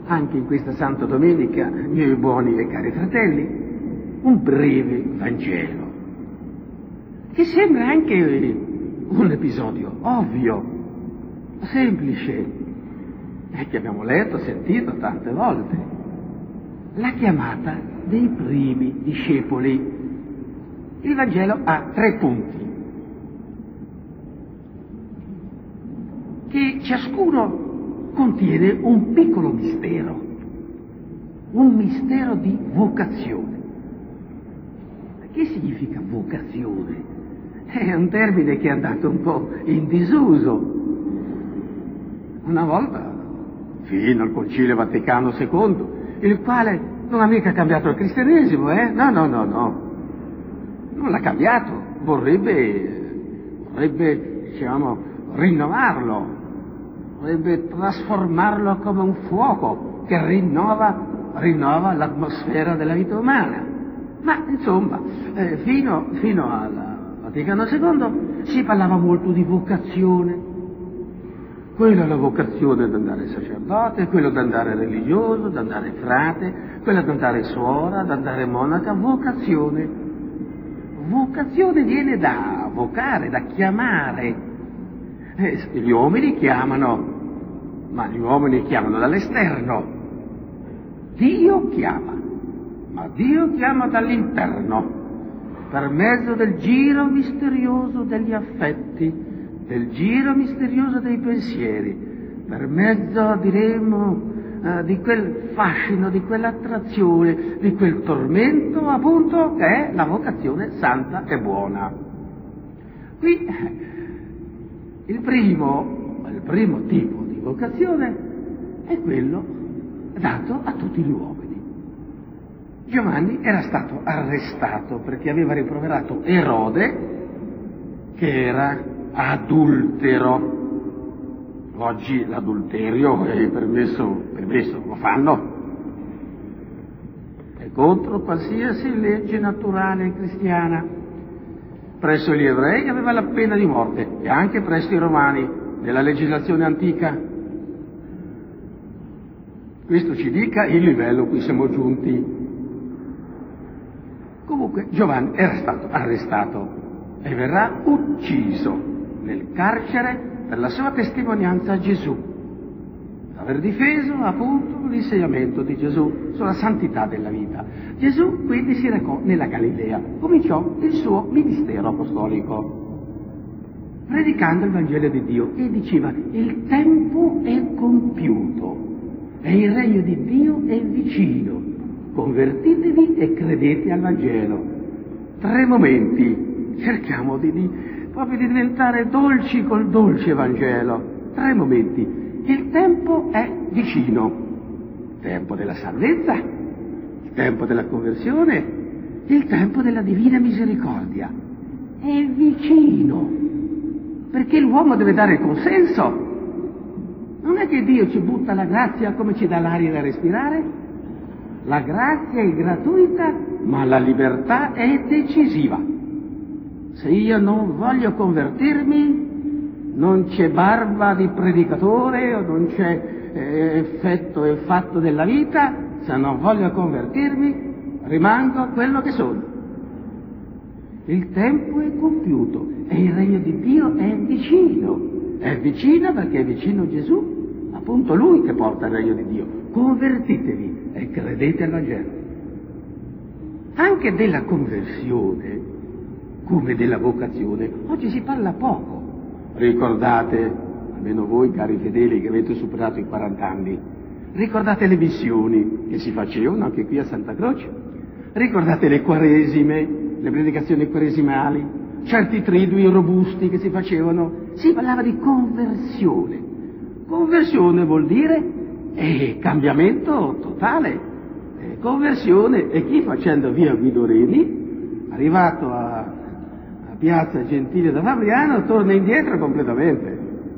anche in questa Santa Domenica, miei buoni e cari fratelli, un breve Vangelo, che sembra anche un episodio ovvio, semplice, e che abbiamo letto, sentito tante volte. La chiamata dei primi discepoli. Il Vangelo ha 3 punti, che ciascuno contiene un piccolo mistero, un mistero di vocazione. Che significa vocazione? È un termine che è andato un po' in disuso. Una volta, fino al Concilio Vaticano II, il quale non ha mica cambiato il cristianesimo, No, non l'ha cambiato, vorrebbe, diciamo, rinnovarlo, vorrebbe trasformarlo come un fuoco che rinnova l'atmosfera della vita umana. Ma insomma, fino al Vaticano II si parlava molto di vocazione. Quella è la vocazione di andare sacerdote, quello di andare religioso, di andare frate, quella di andare suora, di andare monaca, vocazione. Vocazione viene da vocare, da chiamare. Gli uomini chiamano, ma gli uomini chiamano dall'esterno. Dio chiama, ma Dio chiama dall'interno, per mezzo del giro misterioso degli affetti, del giro misterioso dei pensieri, per mezzo, diremo, di quel fascino, di quell'attrazione, di quel tormento, appunto, che è la vocazione santa e buona. Qui il primo tipo di vocazione è quello dato a tutti gli uomini. Giovanni era stato arrestato perché aveva rimproverato Erode, che era adultero. Oggi l'adulterio è permesso, lo fanno. È contro qualsiasi legge naturale cristiana. Presso gli ebrei aveva la pena di morte e anche presso i romani, nella legislazione antica. Questo ci dica il livello a cui siamo giunti. Comunque Giovanni era stato arrestato e verrà ucciso nel carcere per la sua testimonianza a Gesù, aver difeso appunto l'insegnamento di Gesù sulla santità della vita. Gesù quindi si recò nella Galilea, cominciò il suo ministero apostolico, predicando il Vangelo di Dio, e diceva: il tempo è compiuto e il regno di Dio è vicino, convertitevi e credete al Vangelo. 3 momenti, cerchiamo proprio di diventare dolci col dolce Vangelo. 3 momenti. Il tempo è vicino, il tempo della salvezza, il tempo della conversione, il tempo della divina misericordia. È vicino, perché l'uomo deve dare il consenso. Non è che Dio ci butta la grazia come ci dà l'aria da respirare. La grazia è gratuita, ma la libertà è decisiva. Se io non voglio convertirmi, non c'è barba di predicatore, o non c'è effetto e fatto della vita. Se non voglio convertirmi, rimango quello che sono. Il tempo è compiuto e il regno di Dio è vicino. È vicino perché è vicino Gesù, appunto Lui che porta il regno di Dio. Convertitevi e credete al Vangelo. Anche della conversione, come della vocazione, oggi si parla poco. Ricordate, almeno voi cari fedeli che avete superato i 40 anni, ricordate le missioni che si facevano anche qui a Santa Croce? Ricordate le quaresime, le predicazioni quaresimali, certi tridui robusti che si facevano? Si parlava di conversione. Conversione vuol dire cambiamento totale. Conversione è chi, facendo via Guido Reni, arrivato a Piazza Gentile da Fabriano, torna indietro completamente.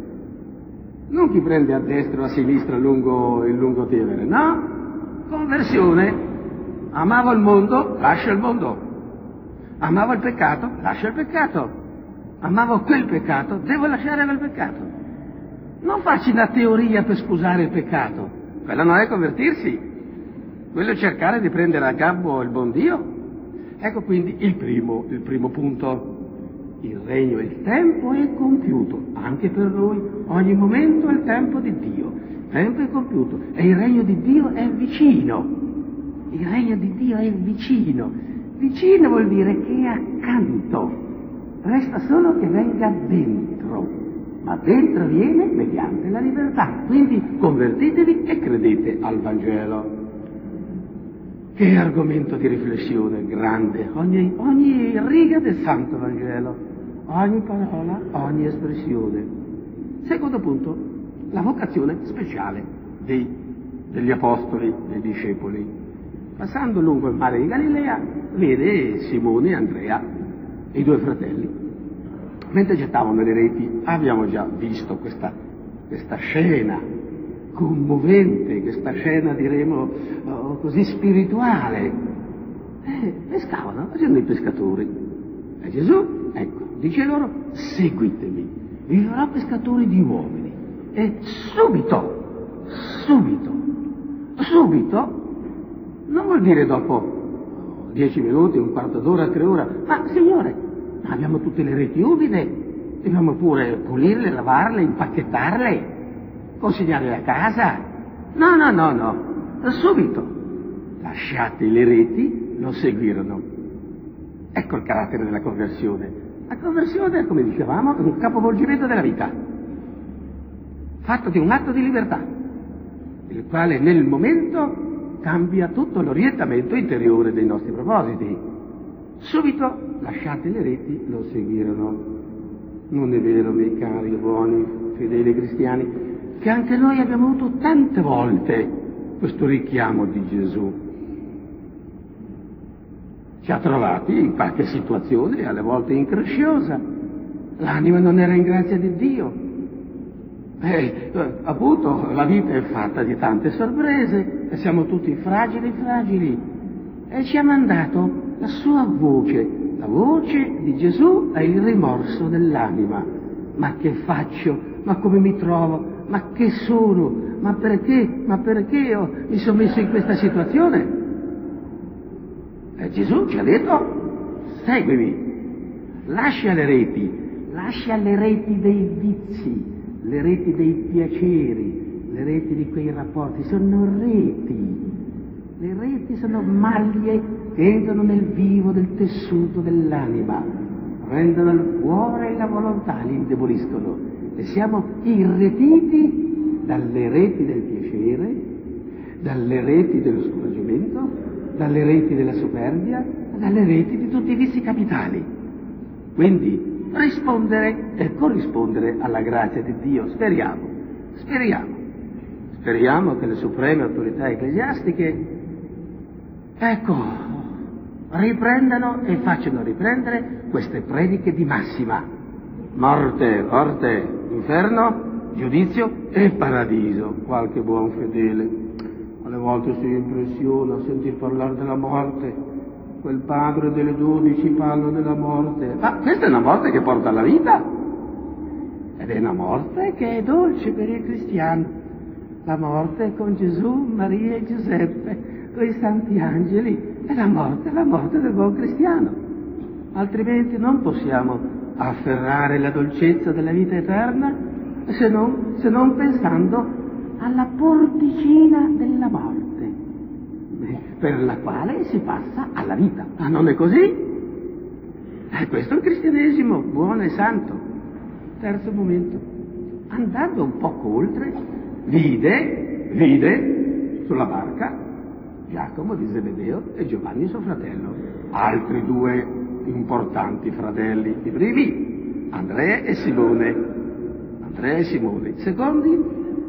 Non chi prende a destra o a sinistra lungo il Lungotevere, no. Conversione. Amavo il mondo, lascia il mondo. Amavo il peccato, lascia il peccato. Amavo quel peccato, devo lasciare quel peccato. Non farci una teoria per scusare il peccato. quello non è convertirsi, quello è cercare di prendere a gabbo il buon Dio. Ecco quindi il primo punto. Il regno e il tempo è compiuto, anche per noi, ogni momento è il tempo di Dio, il tempo è compiuto e il regno di Dio è vicino, il regno di Dio è vicino, vicino vuol dire che è accanto, resta solo che venga dentro, ma dentro viene mediante la libertà, quindi convertitevi e credete al Vangelo. Che argomento di riflessione grande, ogni riga del Santo Vangelo, ogni parola, ogni espressione. Secondo punto, la vocazione speciale degli apostoli, dei discepoli. Passando lungo il mare di Galilea, vede Simone e Andrea, i due fratelli. Mentre gettavano le reti, abbiamo già visto questa scena commovente, questa scena diremo così spirituale. Pescavano, facendo i pescatori. E Gesù, ecco, dice loro, seguitemi, vi farò pescatori di uomini. E subito, non vuol dire dopo 10 minuti, un quarto d'ora, 3 ore, ma Signore, abbiamo tutte le reti umide, dobbiamo pure pulirle, lavarle, impacchettarle, consegnarle a casa. No, subito. Lasciate le reti, lo seguirono. Ecco il carattere della conversione. La conversione, come dicevamo, è un capovolgimento della vita, fatto di un atto di libertà, il quale nel momento cambia tutto l'orientamento interiore dei nostri propositi. Subito lasciate le reti, lo seguirono. Non è vero, miei cari, buoni, fedeli cristiani, che anche noi abbiamo avuto tante volte questo richiamo di Gesù. Ci ha trovati in qualche situazione, alle volte incresciosa. L'anima non era in grazia di Dio. Appunto, la vita è fatta di tante sorprese e siamo tutti fragili. E ci ha mandato la sua voce, la voce di Gesù è il rimorso dell'anima. Ma che faccio? Ma come mi trovo? Ma che sono? Ma perché mi sono messo in questa situazione? E Gesù ci ha detto, seguimi, lascia le reti dei vizi, le reti dei piaceri, le reti di quei rapporti, sono reti. Le reti sono maglie che entrano nel vivo del tessuto dell'anima, rendono il cuore e la volontà, li indeboliscono e siamo irretiti dalle reti del piacere, dalle reti dello scoraggiamento, dalle reti della superbia, dalle reti di tutti i vizi capitali. Quindi rispondere e corrispondere alla grazia di Dio. Speriamo che le supreme autorità ecclesiastiche, riprendano e facciano riprendere queste prediche di massima. Morte, inferno, giudizio e paradiso. Qualche buon fedele alle volte si impressiona a sentir parlare della morte. Quel padre delle 12 parla della morte. Ma questa è una morte che porta alla vita. Ed è una morte che è dolce per il cristiano. La morte con Gesù, Maria e Giuseppe, con i santi angeli, è la morte del buon cristiano. Altrimenti non possiamo afferrare la dolcezza della vita eterna se non pensando alla porticina della morte, per la quale si passa alla vita. Ma non è così? Questo è il cristianesimo buono e santo. Terzo momento, andando un poco oltre, vide sulla barca Giacomo di Zebedeo e Giovanni suo fratello, altri due importanti fratelli, i primi Andrea e Simone, secondi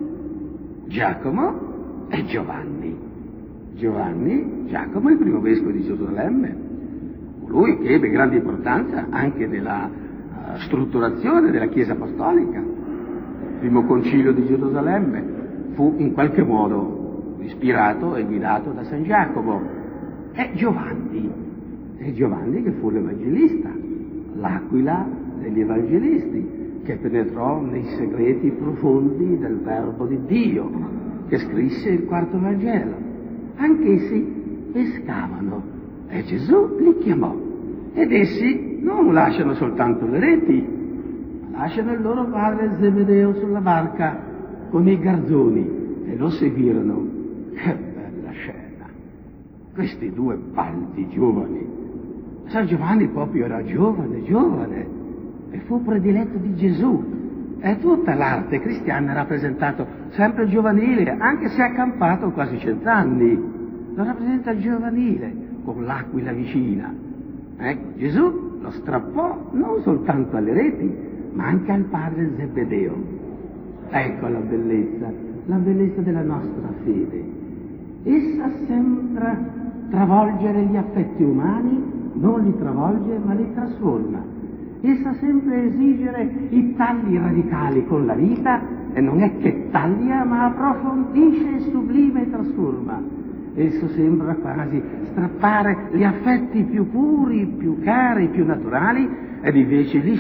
Giacomo e Giovanni, Giacomo il primo vescovo di Gerusalemme, colui che ebbe grande importanza anche nella strutturazione della Chiesa Apostolica. Il primo concilio di Gerusalemme fu in qualche modo ispirato e guidato da San Giacomo. E Giovanni che fu l'Evangelista, l'aquila degli Evangelisti, che penetrò nei segreti profondi del Verbo di Dio che scrisse il quarto Vangelo. Anch'essi pescavano e Gesù li chiamò. Ed essi non lasciano soltanto le reti, ma lasciano il loro padre Zebedeo sulla barca con i garzoni e lo seguirono. Che bella scena! Questi due baldi giovani. San Giovanni proprio era giovane, e fu prediletto di Gesù. E tutta l'arte cristiana ha rappresentato sempre il giovanile, anche se ha campato quasi 100 anni. Lo rappresenta il giovanile, con l'aquila vicina. Ecco, Gesù lo strappò non soltanto alle reti, ma anche al padre Zebedeo. Ecco la bellezza della nostra fede. Essa sembra travolgere gli affetti umani, non li travolge ma li trasforma. Essa sembra esigere i tagli radicali con la vita e non è che taglia ma approfondisce, sublime e trasforma. Esso sembra quasi strappare gli affetti più puri, più cari, più naturali, ed invece li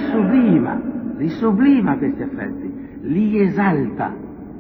sublima questi affetti, li esalta.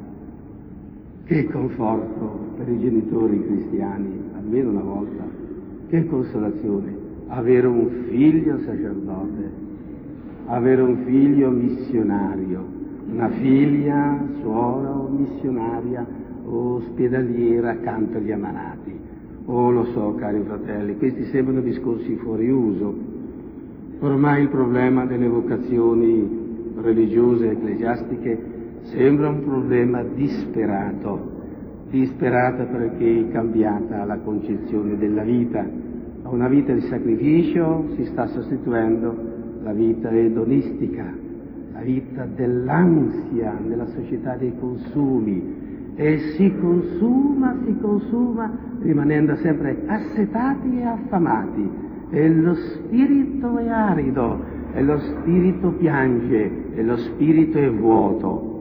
Che conforto per i genitori cristiani, almeno una volta, che consolazione, avere un figlio sacerdote, avere un figlio missionario, una figlia, suora o missionaria, o ospedaliera accanto agli ammalati. Oh, lo so, cari fratelli, questi sembrano discorsi fuori uso. Ormai il problema delle vocazioni religiose e ecclesiastiche sembra un problema disperato perché è cambiata la concezione della vita. A una vita di sacrificio si sta sostituendo la vita edonistica, la vita dell'ansia nella società dei consumi, e si consuma, rimanendo sempre assetati e affamati, e lo spirito è arido, e lo spirito piange, e lo spirito è vuoto.